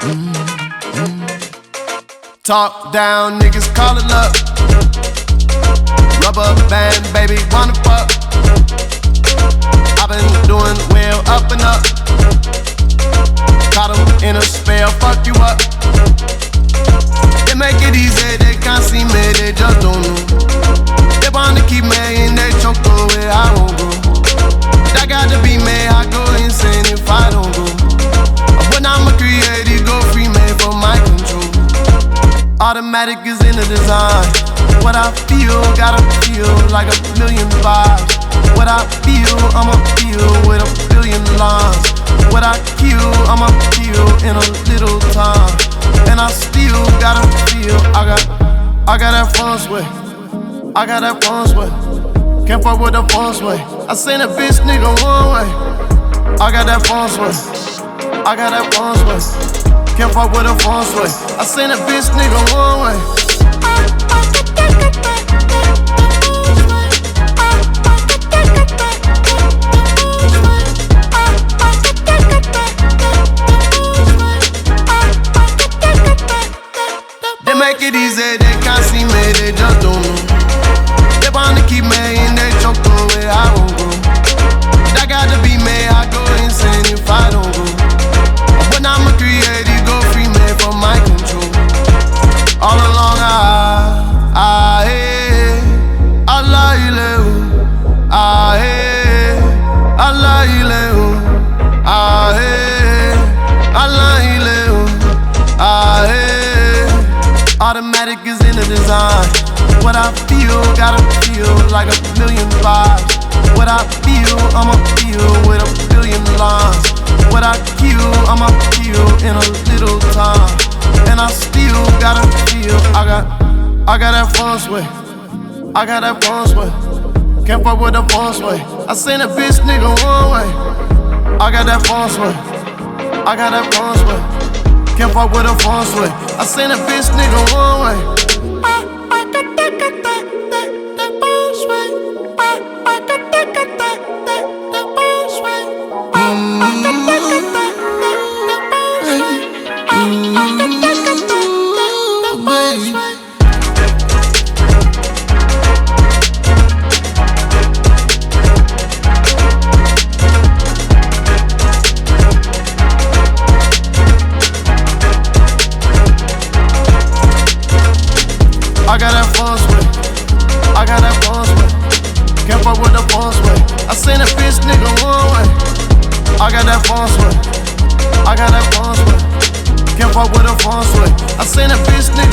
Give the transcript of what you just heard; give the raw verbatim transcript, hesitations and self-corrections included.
Talk down, niggas call it up. Rubber band, baby, wanna fuck. I've been doing well up and up. Caught 'em in a spell, fuck you up. They make it easy, they can't see me, they just don't know. They wanna keep me in their choke where I won't go. That got to be me, I go insane if I don't go. When I'm a creative, go free man for my control. Automatic is in the design. What I feel, gotta feel like a million vibes. What I feel, I'ma feel with a billion lines. What I kill, I'ma feel in a little time. And I still gotta feel, I got, I got that fun sway. I got that fun sway. Can't fuck with the fun sway. I seen a bitch nigga one way. I got that fun sway. I got that fun sway. Can't fuck with a fun sway. I seen a bitch nigga one way. They make it easy, they can't see me, they just don't know. They wanna keep me in their choke where I won't go. That got to be me, I go insane if I don't go. When I'm a creative, go free man for my control. All along I, I, hey, Allah ilahu, I, hey, Allah ilahu, I, hey, Allah ilahu, I, hey. Automatic is in the design. What I feel, gotta feel like a million vibes. What I feel, I'ma feel with a billion lines. What I kill, I'ma feel in a little time. And I still gotta feel, I got, I got that fun sway. I got that fun sway. Can't fuck with the fun sway. I seen a bitch nigga one way. I got that fun sway. I got that fun sway. Can't fuck with the fun sway. I seen a bitch nigga one way. I got that fun sway. I got that fun sway. Can't fuck with the fun sway. I seen a bitch nigga one way. I got that fun sway. I got that fun sway. Can't fuck with the fun sway. I seen a bitch nigga